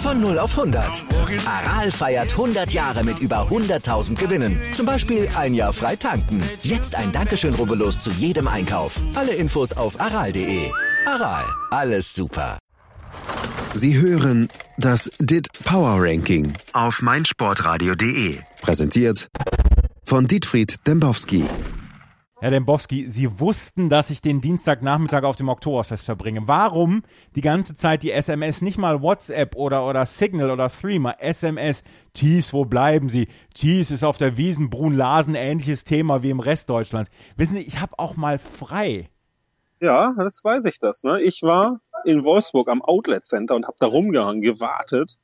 Von 0 auf 100. Aral feiert 100 Jahre mit über 100.000 Gewinnen. Zum Beispiel ein Jahr frei tanken. Jetzt ein Dankeschön, rubbellos zu jedem Einkauf. Alle Infos auf aral.de. Aral, alles super. Sie hören das DIT Power Ranking auf meinsportradio.de. Präsentiert von Dietfried Dembowski. Herr Dembowski, Sie wussten, dass ich den Dienstagnachmittag auf dem Oktoberfest verbringe. Warum die ganze Zeit die SMS, nicht mal WhatsApp oder Signal oder Threema, SMS, Thies, wo bleiben Sie? Thies ist auf der Wiesn, Brunn-Larsen, ähnliches Thema wie im Rest Deutschlands. Wissen Sie, ich habe auch mal frei. Ja, das weiß ich das. Ne? Ich war in Wolfsburg am Outlet Center und habe da rumgehangen, gewartet.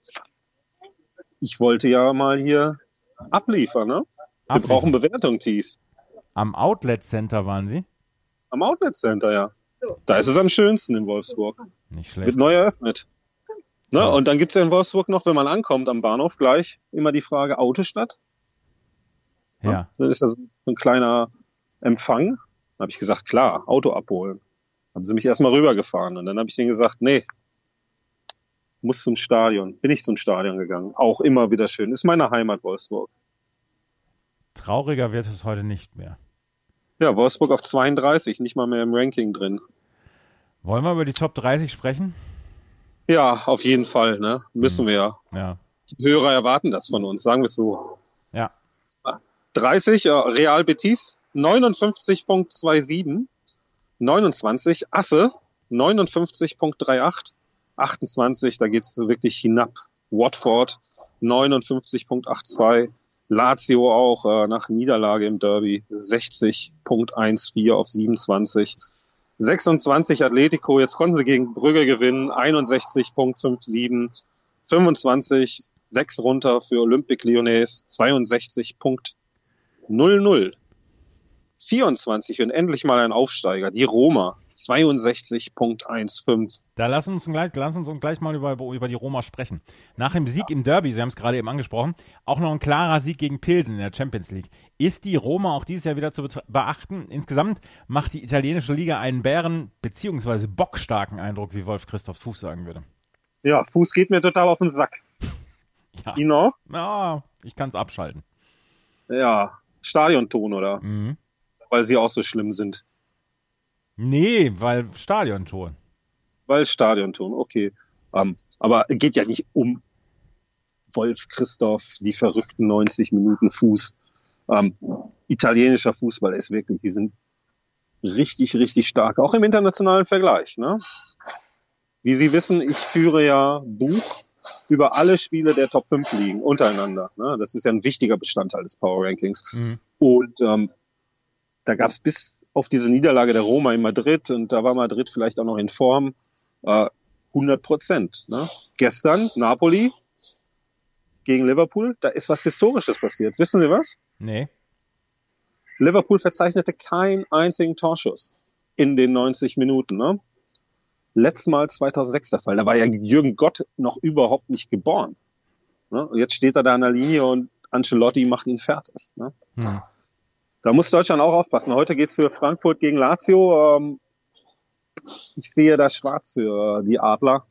Ich wollte ja mal hier abliefern, ne? Wir brauchen Bewertung, Thies. Am Outlet Center waren Sie? Am Outlet Center, ja. Da ist es am schönsten in Wolfsburg. Nicht schlecht. Wird neu eröffnet. Ne? Und dann gibt's ja in Wolfsburg noch, wenn man ankommt am Bahnhof gleich, immer die Frage Autostadt. Ja. Dann ist da so ein kleiner Empfang. Dann habe ich gesagt, klar, Auto abholen. Haben sie mich erstmal rübergefahren. Und dann habe ich denen gesagt, nee, muss zum Stadion. Bin ich zum Stadion gegangen. Auch immer wieder schön. Ist meine Heimat, Wolfsburg. Trauriger wird es heute nicht mehr. Ja, Wolfsburg auf 32, nicht mal mehr im Ranking drin. Wollen wir über die Top 30 sprechen? Ja, auf jeden Fall, ne? Müssen wir ja. Ja. Die Hörer erwarten das von uns, sagen wir es so. Ja. 30, Real Betis, 59,27. 29, Asse, 59,38. 28, da geht's wirklich hinab. Watford, 59,82. Lazio auch nach Niederlage im Derby 60,14 auf 27. 26 Atletico, jetzt konnten sie gegen Brügge gewinnen, 61,57. 25, 6 runter für Olympique Lyonnais, 62,00. 24 und endlich mal ein Aufsteiger, die Roma, 62,15. Da lass uns gleich mal über die Roma sprechen. Nach dem Sieg im Derby, Sie haben es gerade eben angesprochen, auch noch ein klarer Sieg gegen Pilsen in der Champions League. Ist die Roma auch dieses Jahr wieder zu beachten? Insgesamt macht die italienische Liga einen bären- bzw. bockstarken Eindruck, wie Wolf-Christoph Fuß sagen würde. Ja, Fuß geht mir total auf den Sack. Ja. Ihnen auch? Ja, ich kann es abschalten. Ja, Stadionton, oder? Mhm. Weil sie auch so schlimm sind. Nee, weil Stadionton. Weil Stadionton, okay. Aber es geht ja nicht um Wolf Christoph, die verrückten 90 Minuten Fuß. Italienischer Fußball ist wirklich, die sind richtig, richtig stark, auch im internationalen Vergleich. Ne? Wie Sie wissen, ich führe ja Buch über alle Spiele der Top 5 Ligen untereinander. Ne? Das ist ja ein wichtiger Bestandteil des Power Rankings. Mhm. Und da gab es bis auf diese Niederlage der Roma in Madrid, und da war Madrid vielleicht auch noch in Form, 100%. Ne? Gestern Napoli gegen Liverpool, da ist was Historisches passiert. Wissen Sie was? Nee. Liverpool verzeichnete keinen einzigen Torschuss in den 90 Minuten. Ne? Letztes Mal 2006 der Fall. Da war ja Jürgen Gott noch überhaupt nicht geboren. Ne? Und jetzt steht er da an der Linie und Ancelotti macht ihn fertig. Ne? Hm. Da muss Deutschland auch aufpassen. Heute geht's für Frankfurt gegen Lazio. Ich sehe da schwarz für die Adler.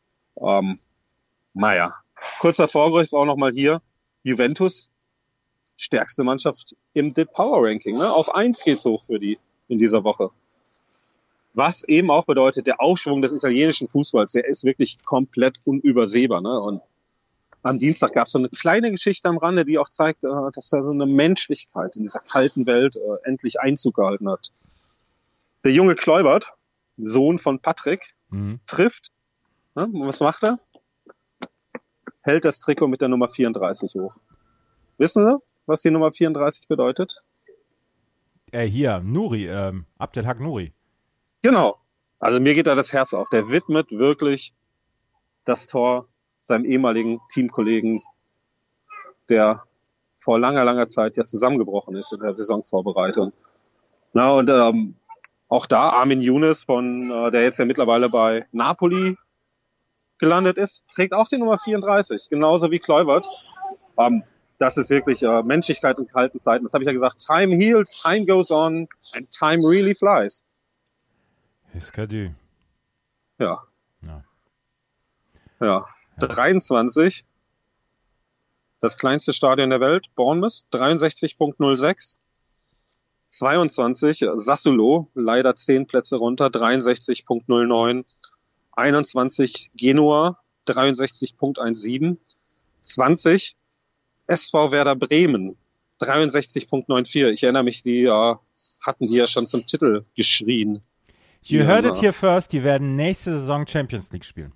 Naja, kurzer Vorgriff auch nochmal hier. Juventus, stärkste Mannschaft im DIT Power Ranking. Ne? Auf 1 geht's hoch für die in dieser Woche. Was eben auch bedeutet, der Aufschwung des italienischen Fußballs, der ist wirklich komplett unübersehbar. Ne? Und am Dienstag gab es so eine kleine Geschichte am Rande, die auch zeigt, dass da so eine Menschlichkeit in dieser kalten Welt endlich Einzug gehalten hat. Der junge Kluivert, Sohn von Patrick, trifft. Ne? Was macht er? Hält das Trikot mit der Nummer 34 hoch. Wissen Sie, was die Nummer 34 bedeutet? Hier, Nuri, Abdelhak Nuri. Genau. Also mir geht da das Herz auf. Der widmet wirklich das Tor seinem ehemaligen Teamkollegen, der vor langer, langer Zeit ja zusammengebrochen ist in der Saisonvorbereitung. Na, und auch da Armin Younes, der jetzt ja mittlerweile bei Napoli gelandet ist, trägt auch die Nummer 34, genauso wie Kluivert. Das ist wirklich Menschlichkeit in kalten Zeiten. Das habe ich ja gesagt. Time heals, time goes on and time really flies. Ist du. Ja. Ja. Ja. 23. Das kleinste Stadion der Welt, Bournemouth, 63,06. 22, Sassuolo, leider 10 Plätze runter, 63,09. 21, Genua, 63,17. 20, SV Werder Bremen, 63,94. Ich erinnere mich, sie hatten die ja schon zum Titel geschrien. You heard it here first, die werden nächste Saison Champions League spielen.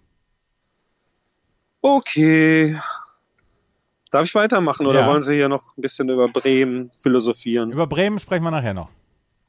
Okay. Darf ich weitermachen oder wollen Sie hier noch ein bisschen über Bremen philosophieren? Über Bremen sprechen wir nachher noch.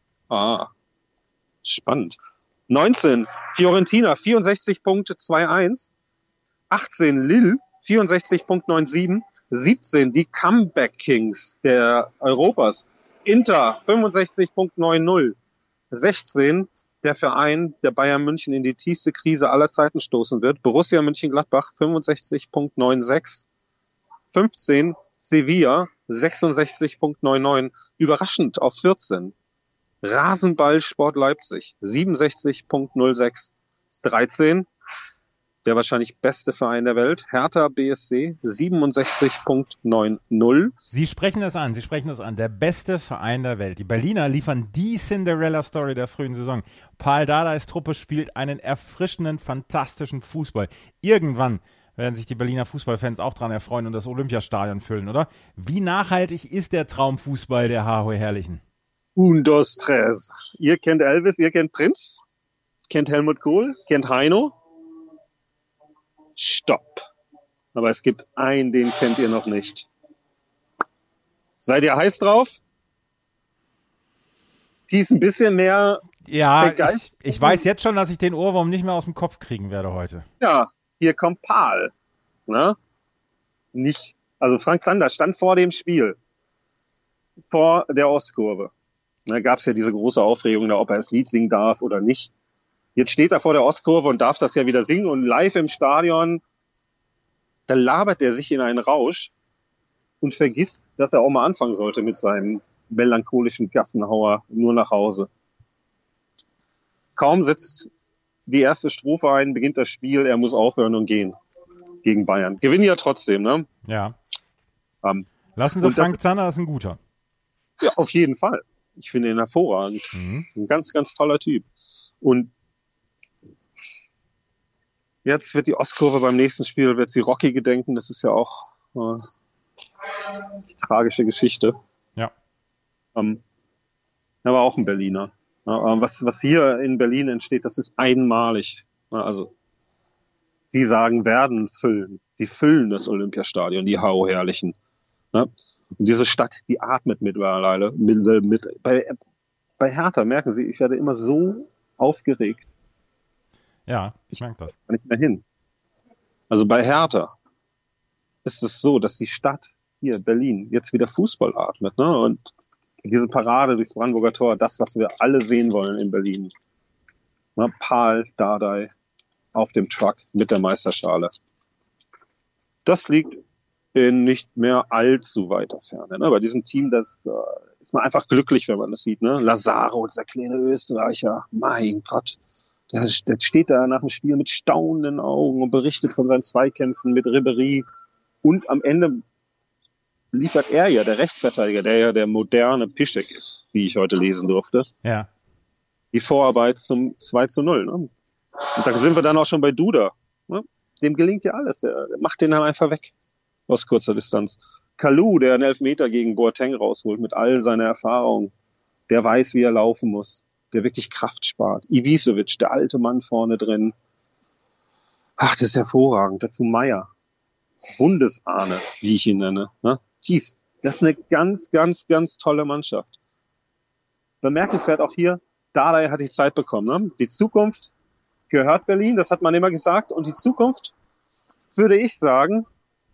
Spannend. 19, Fiorentina, 64,21. 18, Lille, 64,97. 17, die Comeback Kings der Europas. Inter, 65,90. 16, der Verein, der Bayern München in die tiefste Krise aller Zeiten stoßen wird. Borussia Mönchengladbach, 65,96. 15, Sevilla, 66,99. Überraschend auf 14. Rasenballsport Leipzig, 67,06. 13, der wahrscheinlich beste Verein der Welt, Hertha BSC, 67,90. Sie sprechen es an. Der beste Verein der Welt. Die Berliner liefern die Cinderella-Story der frühen Saison. Paul Dardais Truppe spielt einen erfrischenden, fantastischen Fußball. Irgendwann werden sich die Berliner Fußballfans auch dran erfreuen und das Olympiastadion füllen, oder? Wie nachhaltig ist der Traumfußball der HHW Herrlichen? Un, dos, tres. Ihr kennt Elvis, ihr kennt Prinz, kennt Helmut Kohl, kennt Heino. Stopp. Aber es gibt einen, den kennt ihr noch nicht. Seid ihr heiß drauf? Die ist ein bisschen mehr... Ja, ich weiß jetzt schon, dass ich den Ohrwurm nicht mehr aus dem Kopf kriegen werde heute. Ja, hier kommt Pahl. Ne? Nicht, also Frank Zander stand vor dem Spiel, vor der Ostkurve. Da gab es ja diese große Aufregung, da, ob er das Lied singen darf oder nicht. Jetzt steht er vor der Ostkurve und darf das ja wieder singen und live im Stadion, da labert er sich in einen Rausch und vergisst, dass er auch mal anfangen sollte mit seinem melancholischen Gassenhauer nur nach Hause. Kaum setzt die erste Strophe ein, beginnt das Spiel, er muss aufhören und gehen gegen Bayern. Gewinnen ja trotzdem, ne? Ja. Lassen Sie Frank Zander, ist ein guter. Ja, auf jeden Fall. Ich finde ihn hervorragend. Ein ganz, ganz toller Typ. Und jetzt wird die Ostkurve beim nächsten Spiel, wird sie Rocky gedenken. Das ist ja auch eine tragische Geschichte. Ja. Er war auch ein Berliner. Was hier in Berlin entsteht, das ist einmalig. Also, Sie sagen, werden füllen. Die füllen das Olympiastadion, die HO Herrlichen. Und diese Stadt, die atmet mittlerweile. Bei Hertha, merken Sie, ich werde immer so aufgeregt. Ja, ich merke das. Ich kann nicht mehr hin. Also bei Hertha ist es so, dass die Stadt hier, Berlin, jetzt wieder Fußball atmet. Ne? Und diese Parade durchs Brandenburger Tor, das, was wir alle sehen wollen in Berlin. Ne? Pahl Dardai auf dem Truck mit der Meisterschale. Das liegt in nicht mehr allzu weiter Ferne. Ne? Bei diesem Team, das ist man einfach glücklich, wenn man das sieht. Ne? Lazaro, dieser kleine Österreicher, mein Gott. Der steht da nach dem Spiel mit staunenden Augen und berichtet von seinen Zweikämpfen mit Ribéry. Und am Ende liefert er ja, der Rechtsverteidiger, der ja der moderne Piszczek ist, wie ich heute lesen durfte. Ja. Die Vorarbeit zum 2:0. Ne? Und da sind wir dann auch schon bei Duda. Ne? Dem gelingt ja alles. Der macht den dann einfach weg aus kurzer Distanz. Kalou, der einen Elfmeter gegen Boateng rausholt mit all seiner Erfahrung. Der weiß, wie er laufen muss. Der wirklich Kraft spart. Ibisevic, der alte Mann vorne drin. Ach, das ist hervorragend. Dazu Meier. Bundesahne, wie ich ihn nenne. Ne? Das ist eine ganz, ganz, ganz tolle Mannschaft. Bemerkenswert auch hier, Dardai hat die Zeit bekommen. Ne? Die Zukunft gehört Berlin, das hat man immer gesagt. Und die Zukunft, würde ich sagen,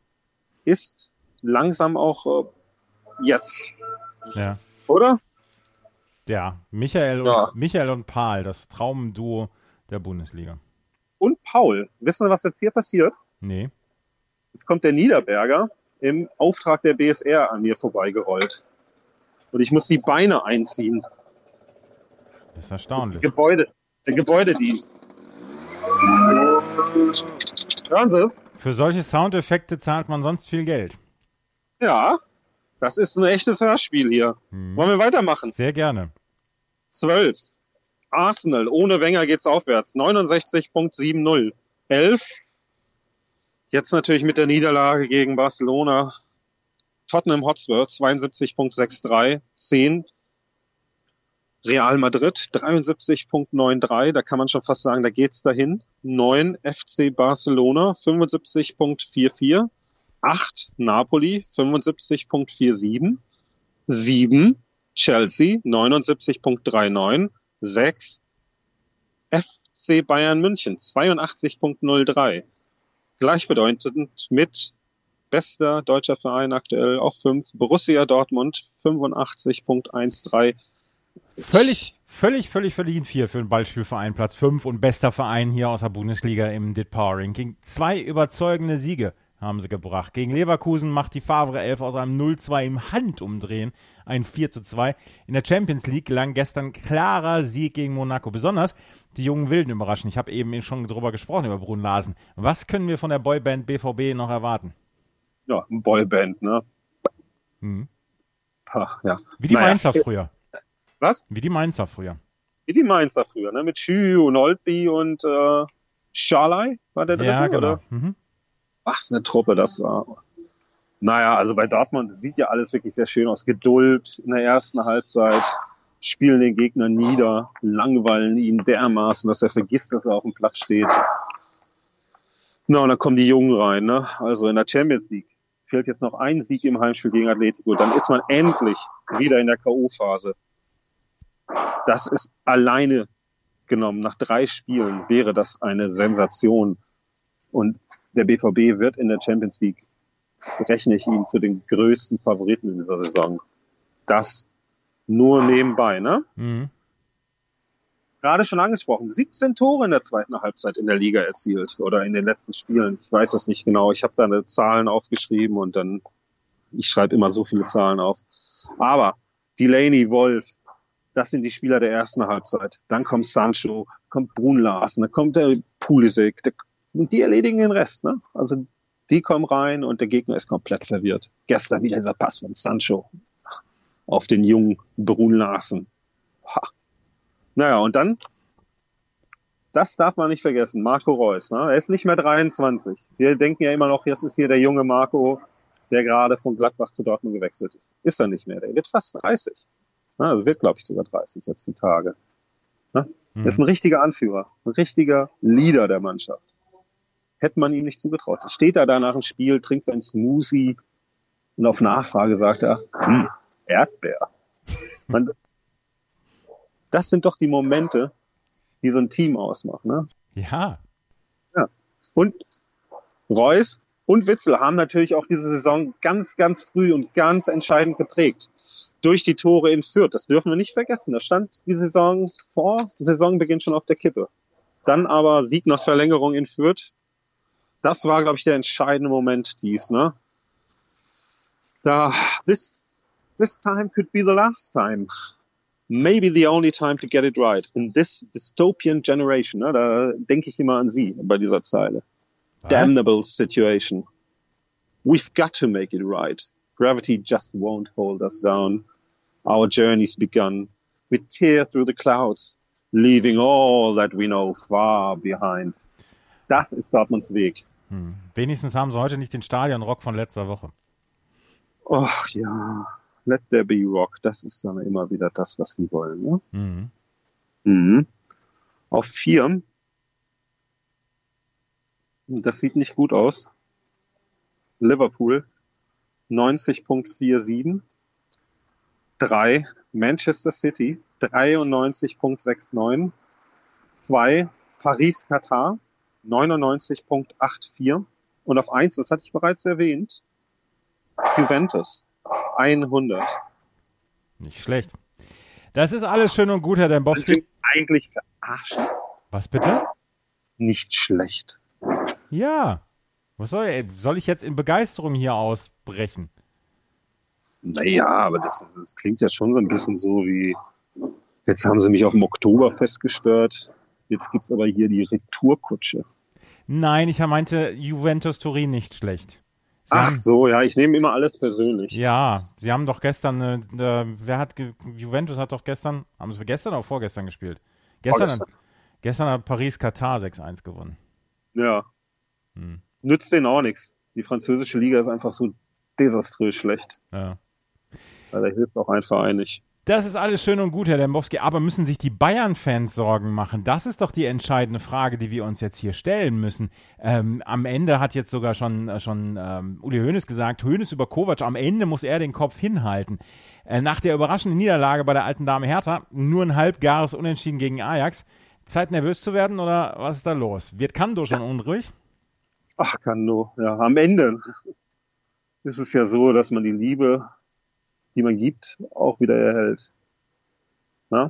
ist langsam auch jetzt. Ja. Oder? Ja, Michael und Pahl, das Traumduo der Bundesliga. Und Paul, wissen Sie, was jetzt hier passiert? Nee. Jetzt kommt der Niederberger im Auftrag der BSR an mir vorbeigerollt. Und ich muss die Beine einziehen. Das ist erstaunlich. Der Gebäudedienst. Hören Sie es? Für solche Soundeffekte zahlt man sonst viel Geld. Ja, das ist ein echtes Hörspiel hier. Wollen wir weitermachen? Sehr gerne. 12. Arsenal, ohne Wenger geht's aufwärts. 69.70. 11. Jetzt natürlich mit der Niederlage gegen Barcelona. Tottenham Hotspur, 72.63. 10. Real Madrid, 73.93. Da kann man schon fast sagen, da geht's dahin. 9. FC Barcelona, 75.44. 8. Napoli, 75.47. 7. Chelsea, 79.39. 6. FC Bayern München, 82.03. Gleichbedeutend mit bester deutscher Verein aktuell auf 5. Borussia Dortmund, 85.13. Völlig verdient für einen Ballspielverein Platz 5 und bester Verein hier aus der Bundesliga im DIT Power Ranking. 2 überzeugende Siege haben sie gebracht. Gegen Leverkusen macht die Favre 11 aus einem 0-2 im Handumdrehen ein 4-2. In der Champions League gelang gestern klarer Sieg gegen Monaco. Besonders die jungen Wilden überraschen. Ich habe eben schon drüber gesprochen, über Brun Larsen. Was können wir von der Boyband BVB noch erwarten? Ja, Boyband, ne? Ach, ja. Wie die Mainzer früher. Was? Wie die Mainzer früher. Wie die Mainzer früher, ne? Mit Schü und Olby und Schalay war der dritte, ja, genau. Oder? Was eine Truppe das war. Naja, also bei Dortmund sieht ja alles wirklich sehr schön aus. Geduld in der ersten Halbzeit, spielen den Gegner nieder, langweilen ihn dermaßen, dass er vergisst, dass er auf dem Platz steht. Na, und dann kommen die Jungen rein, ne? Also in der Champions League fehlt jetzt noch ein Sieg im Heimspiel gegen Atletico. Dann ist man endlich wieder in der K.O.-Phase. Das ist alleine genommen, nach 3 Spielen wäre das eine Sensation. Und der BVB wird in der Champions League, rechne ich ihn zu den größten Favoriten in dieser Saison. Das nur nebenbei, ne? Gerade schon angesprochen, 17 Tore in der zweiten Halbzeit in der Liga erzielt oder in den letzten Spielen. Ich weiß es nicht genau. Ich habe da eine Zahlen aufgeschrieben und dann, ich schreibe immer so viele Zahlen auf. Aber Delaney, Wolf, das sind die Spieler der ersten Halbzeit. Dann kommt Sancho, kommt Brun Larsen, dann kommt der Pulisic, und die erledigen den Rest, ne? Also die kommen rein und der Gegner ist komplett verwirrt. Gestern wieder dieser Pass von Sancho auf den jungen Brun Larsen. Ha. Naja, und dann, das darf man nicht vergessen, Marco Reus, ne? Er ist nicht mehr 23. Wir denken ja immer noch, jetzt ist hier der junge Marco, der gerade von Gladbach zu Dortmund gewechselt ist. Ist er nicht mehr, der wird fast 30. Also wird, glaube ich, sogar 30 jetzt die Tage. Ne? Er ist ein richtiger Anführer, ein richtiger Leader der Mannschaft. Hätte man ihm nicht zugetraut. Steht er da nach dem Spiel, trinkt sein Smoothie und auf Nachfrage sagt er, Erdbeer. Das sind doch die Momente, die so ein Team ausmachen. Ne? Ja. Und Reus und Witsel haben natürlich auch diese Saison ganz, ganz früh und ganz entscheidend geprägt. Durch die Tore in Fürth. Das dürfen wir nicht vergessen. Da stand die Saison vor Saisonbeginn schon auf der Kippe. Dann aber Sieg nach Verlängerung in Fürth. Das war, glaube ich, der entscheidende Moment dies, ne? This time could be the last time. Maybe the only time to get it right. In this dystopian generation, ne? Da denke ich immer an Sie bei dieser Zeile. Damnable situation. We've got to make it right. Gravity just won't hold us down. Our journey's begun. We tear through the clouds, leaving all that we know far behind. Das ist Dortmunds Weg. Wenigstens haben sie heute nicht den Stadionrock von letzter Woche. Och ja, let there be rock. Das ist dann immer wieder das, was sie wollen. Ne? Auf 4. Das sieht nicht gut aus. Liverpool 90.47. 3. Manchester City 93.69. 2. Paris-Katar 99.84. Und auf 1, das hatte ich bereits erwähnt, Juventus 100. Nicht schlecht. Das ist alles schön und gut, Herr Dembowski. Das sind eigentlich verarscht. Was bitte? Nicht schlecht. Ja. Was soll ich jetzt in Begeisterung hier ausbrechen? Naja, aber das klingt ja schon so ein bisschen so wie, jetzt haben sie mich auf dem Oktoberfest gestört, jetzt gibt's aber hier die Retourkutsche. Nein, ich meinte Juventus Turin nicht schlecht. Ach so, ja, ich nehme immer alles persönlich. Ja, sie haben doch gestern, Juventus hat doch gestern, haben sie gestern oder vorgestern gespielt? Gestern hat Paris Katar 6-1 gewonnen. Ja. Nützt denen auch nichts. Die französische Liga ist einfach so desaströs schlecht. Ja. Da hilft auch ein Verein nicht. Das ist alles schön und gut, Herr Dembowski, aber müssen sich die Bayern-Fans Sorgen machen? Das ist doch die entscheidende Frage, die wir uns jetzt hier stellen müssen. Am Ende hat jetzt sogar schon Uli Hoeneß gesagt, Hoeneß über Kovac, am Ende muss er den Kopf hinhalten. Nach der überraschenden Niederlage bei der alten Dame Hertha, nur ein halbgares Unentschieden gegen Ajax. Zeit nervös zu werden oder was ist da los? Wird Kando schon unruhig? Ach, Kando, ja, am Ende ist es ja so, dass man die Liebe, die man gibt, auch wieder erhält. Na?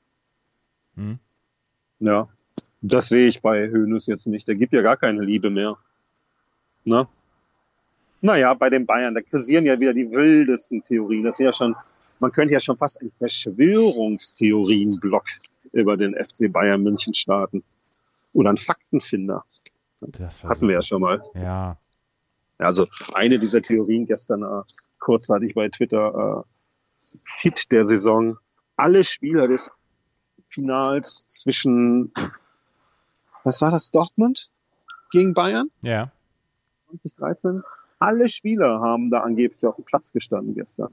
Ja, das sehe ich bei Hoeneß jetzt nicht. Der gibt ja gar keine Liebe mehr. Na? Naja, bei den Bayern, da kursieren ja wieder die wildesten Theorien. Das ist ja schon, man könnte ja schon fast einen Verschwörungstheorienblock über den FC Bayern München starten. Oder einen Faktenfinder. Das hatten wir ja schon mal. Ja. Also eine dieser Theorien gestern kurzzeitig bei Twitter, Hit der Saison. Alle Spieler des Finals zwischen, was war das, Dortmund gegen Bayern? Ja. 2013. Alle Spieler haben da angeblich auf dem Platz gestanden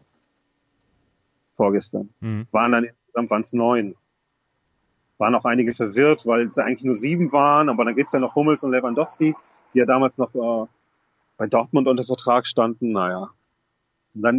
vorgestern. Waren dann insgesamt waren es 9. Waren auch einige verwirrt, weil es ja eigentlich nur 7 waren, aber dann gibt's ja noch Hummels und Lewandowski, die ja damals noch bei Dortmund unter Vertrag standen. Naja, und dann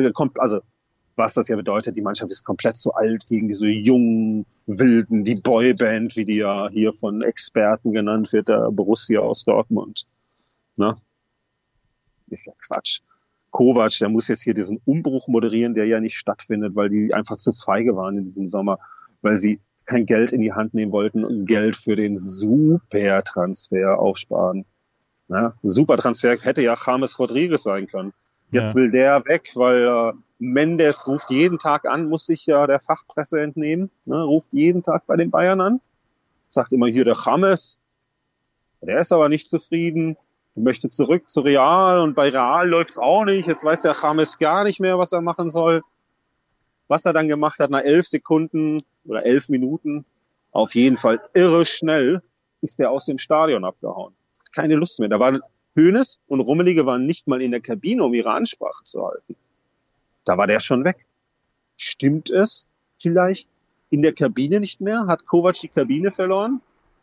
was das ja bedeutet, die Mannschaft ist komplett zu alt gegen diese jungen Wilden, die Boyband, wie die ja hier von Experten genannt wird, der Borussia aus Dortmund. Ne? Ist ja Quatsch. Kovac, der muss jetzt hier diesen Umbruch moderieren, der ja nicht stattfindet, weil die einfach zu feige waren in diesem Sommer, weil sie kein Geld in die Hand nehmen wollten und Geld für den Supertransfer aufsparen. Ja, ein Supertransfer hätte ja James Rodriguez sein können. Jetzt will der weg, weil Mendes ruft jeden Tag an, muss sich ja der Fachpresse entnehmen, ne, ruft jeden Tag bei den Bayern an, sagt immer hier der James, der ist aber nicht zufrieden, möchte zurück zu Real und bei Real läuft's auch nicht, jetzt weiß der James gar nicht mehr, was er machen soll. Was er dann gemacht hat, nach 11 Sekunden oder 11 Minuten, auf jeden Fall irre schnell, ist er aus dem Stadion abgehauen. Keine Lust mehr. Da waren Hoeneß und Rummenigge waren nicht mal in der Kabine, um ihre Ansprache zu halten. Da war der schon weg. Stimmt es vielleicht in der Kabine nicht mehr? Hat Kovac die Kabine verloren?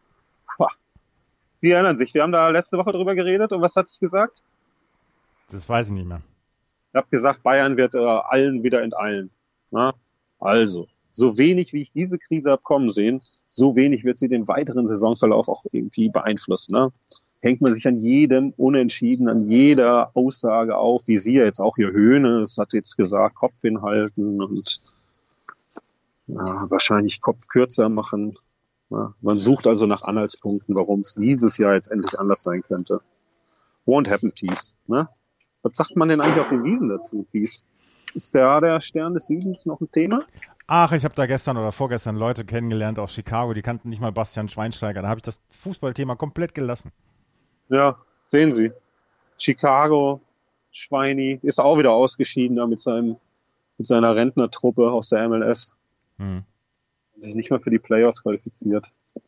Sie erinnern sich, wir haben da letzte Woche drüber geredet und was hatte ich gesagt? Das weiß ich nicht mehr. Ich habe gesagt, Bayern wird allen wieder enteilen. Na? Also, so wenig wie ich diese Krise habe kommen sehen, so wenig wird sie den weiteren Saisonverlauf auch irgendwie beeinflussen. Ne? Hängt man sich an jedem Unentschieden, an jeder Aussage auf, wie Sie jetzt auch hier Hoeneß hat jetzt gesagt, Kopf hinhalten und wahrscheinlich Kopf kürzer machen. Ja, man sucht also nach Anhaltspunkten, warum es dieses Jahr jetzt endlich anders sein könnte. Won't happen, Thies. Ne? Was sagt man denn eigentlich auf den Wiesen dazu, Thies? Ist der Stern des Südens noch ein Thema? Ach, ich habe da gestern oder vorgestern Leute kennengelernt aus Chicago, die kannten nicht mal Bastian Schweinsteiger. Da habe ich das Fußballthema komplett gelassen. Ja, sehen Sie. Chicago, Schweini, ist auch wieder ausgeschieden da mit seiner Rentnertruppe aus der MLS. Sich nicht mal für die Playoffs qualifiziert.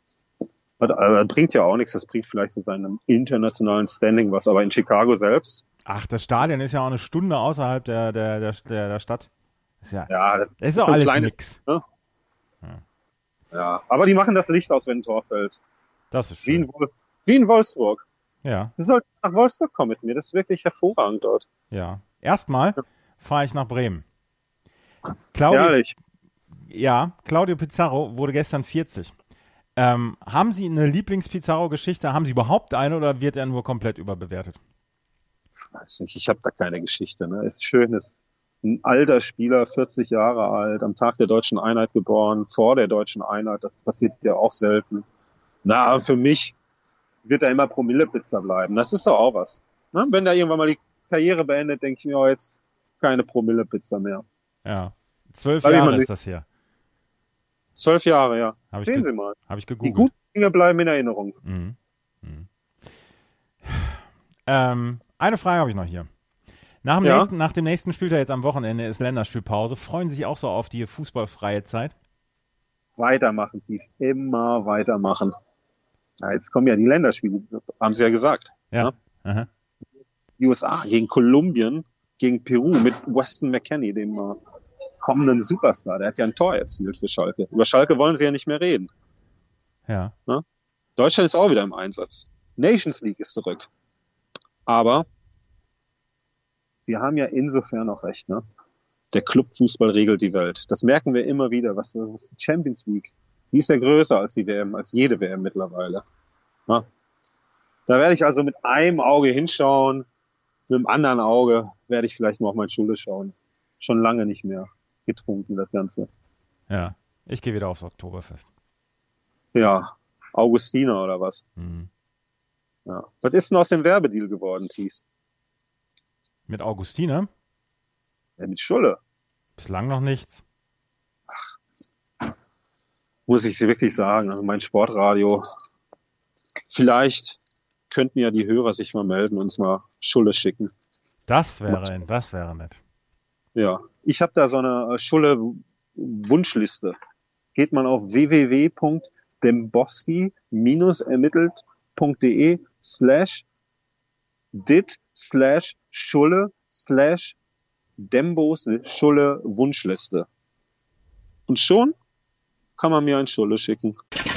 Das bringt ja auch nichts, das bringt vielleicht zu seinem internationalen Standing was, aber in Chicago selbst. Ach, das Stadion ist ja auch eine Stunde außerhalb der Stadt. Das ist so auch alles kleines, nix. Ne? Ja, aber die machen das Licht aus, wenn ein Tor fällt. Das ist schön. Wie in Wolfsburg. Ja. Sie sollten nach Wolfsburg kommen mit mir, das ist wirklich hervorragend dort. Ja. Erstmal fahre ich nach Bremen. Ehrlich. Ja, Claudio Pizarro wurde gestern 40. Haben Sie eine Lieblings-Pizarro-Geschichte? Haben Sie überhaupt eine oder wird er nur komplett überbewertet? Ich weiß nicht, ich habe da keine Geschichte. Ne? Ist schön, ist ein alter Spieler, 40 Jahre alt, am Tag der Deutschen Einheit geboren, vor der Deutschen Einheit, das passiert ja auch selten. Na, für mich wird er immer Promillepizza bleiben. Das ist doch auch was. Ne? Wenn der irgendwann mal die Karriere beendet, denke ich mir, jetzt keine Promillepizza mehr. Ja, 12 Jahre ist das her. 12 Jahre, ja. Sehen Sie mal. Habe ich Die gegoogelt. guten Dinge bleiben in Erinnerung. Eine Frage habe ich noch hier. Nach dem nächsten Spieltag jetzt am Wochenende ist Länderspielpause. Freuen Sie sich auch so auf die fußballfreie Zeit? Weitermachen, Thies. Immer weitermachen. Ja, jetzt kommen ja die Länderspiele, haben Sie ja gesagt. Ja. Ne? Die USA gegen Kolumbien, gegen Peru mit Weston McKennie, dem kommenden Superstar. Der hat ja ein Tor erzielt für Schalke. Über Schalke wollen Sie ja nicht mehr reden. Ja. Ne? Deutschland ist auch wieder im Einsatz. Nations League ist zurück. Aber Sie haben ja insofern auch recht, ne? Der Clubfußball regelt die Welt. Das merken wir immer wieder. Was die Champions League, die ist ja größer als die WM, als jede WM mittlerweile. Ja. Da werde ich also mit einem Auge hinschauen, mit dem anderen Auge werde ich vielleicht mal auf meine Schule schauen. Schon lange nicht mehr getrunken, das Ganze. Ja, ich gehe wieder aufs Oktoberfest. Ja, Augustiner oder was? Mhm. Ja. Was ist denn aus dem Werbedeal geworden, Thies? Mit Augustiner? Ja, mit Schulle. Bislang noch nichts. Muss ich wirklich sagen, also mein Sportradio. Vielleicht könnten ja die Hörer sich mal melden und uns mal Schulle schicken. Das wäre nett. Ja, ich habe da so eine Schulle-Wunschliste. Geht man auf www.dembosky-ermittelt.de/dit/Schulle/Dembos Schulle-Wunschliste. Und schon kann man mir ein Schulle schicken.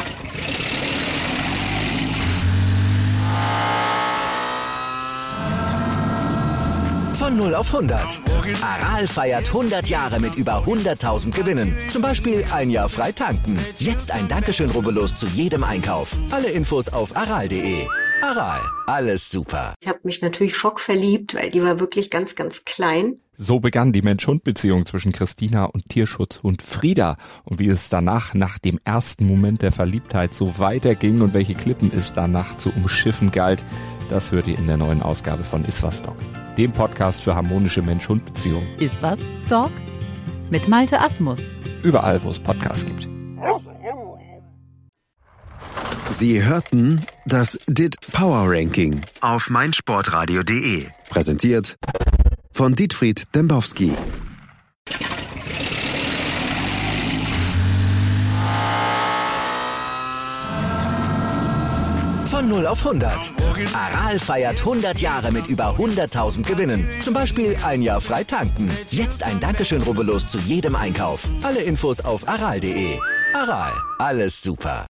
Von 0 auf 100. Aral feiert 100 Jahre mit über 100.000 Gewinnen. Zum Beispiel ein Jahr frei tanken. Jetzt ein Dankeschön, rubbellos zu jedem Einkauf. Alle Infos auf aral.de. Aral, alles super. Ich habe mich natürlich schockverliebt, weil die war wirklich ganz, ganz klein. So begann die Mensch-Hund-Beziehung zwischen Christina und Tierschutzhund Frieda. Und wie es danach, nach dem ersten Moment der Verliebtheit, so weiterging und welche Klippen es danach zu umschiffen galt, das hört ihr in der neuen Ausgabe von Iswas Dog, dem Podcast für harmonische Mensch-Hund-Beziehungen. Iswas Dog? Mit Malte Asmus. Überall, wo es Podcasts gibt. Sie hörten das DIT Power Ranking auf meinsportradio.de. Präsentiert von Dietfried Dembowski. Von 0 auf 100. Aral feiert 100 Jahre mit über 100.000 Gewinnen. Zum Beispiel ein Jahr frei tanken. Jetzt ein Dankeschön, rubbellos zu jedem Einkauf. Alle Infos auf aral.de. Aral, alles super.